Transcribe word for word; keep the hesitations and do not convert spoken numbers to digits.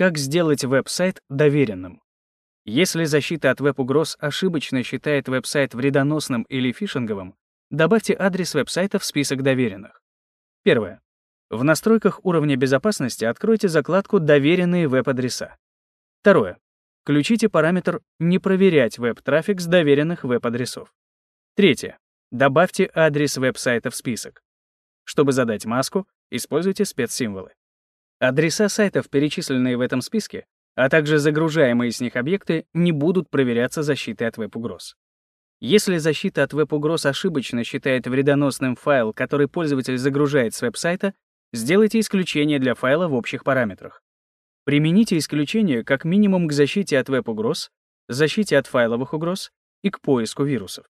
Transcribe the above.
Как сделать веб-сайт доверенным? Если защита от веб-угроз ошибочно считает веб-сайт вредоносным или фишинговым, добавьте адрес веб-сайта в список доверенных. Первое. В настройках уровня безопасности откройте закладку «Доверенные веб-адреса». Второе. Включите параметр «Не проверять веб-трафик с доверенных веб-адресов». Третье. Добавьте адрес веб-сайта в список. Чтобы задать маску, используйте спецсимволы. Адреса сайтов, перечисленные в этом списке, а также загружаемые с них объекты, не будут проверяться защитой от веб-угроз. Если защита от веб-угроз ошибочно считает вредоносным файл, который пользователь загружает с веб-сайта, сделайте исключение для файла в общих параметрах. Примените исключение как минимум к защите от веб-угроз, защите от файловых угроз и к поиску вирусов.